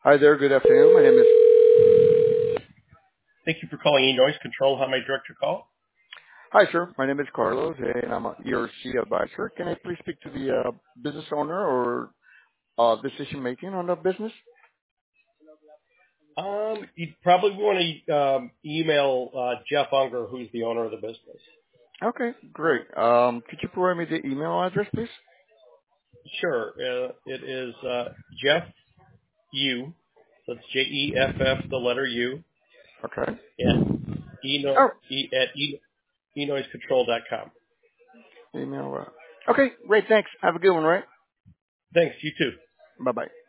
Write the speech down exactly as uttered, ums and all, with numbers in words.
Hi there. Good afternoon. My name is. Thank you for calling eNoise Control. How may I direct your call? Hi, sir. My name is Carlos, and I'm a E R C advisor. Can I please speak to the uh, business owner or uh, decision making on the business? Um, you probably want to um, email uh, Jeff Unger, who's the owner of the business. Okay, great. Um, could you provide me the email address, please? Sure. Uh, it is uh, Jeff U. That's J E F F, the letter U, Okay. at eno Oh, e, at e, enoise control dot com. email. Uh, okay, great. Thanks. Have a good one, right? Thanks. You too. Bye bye.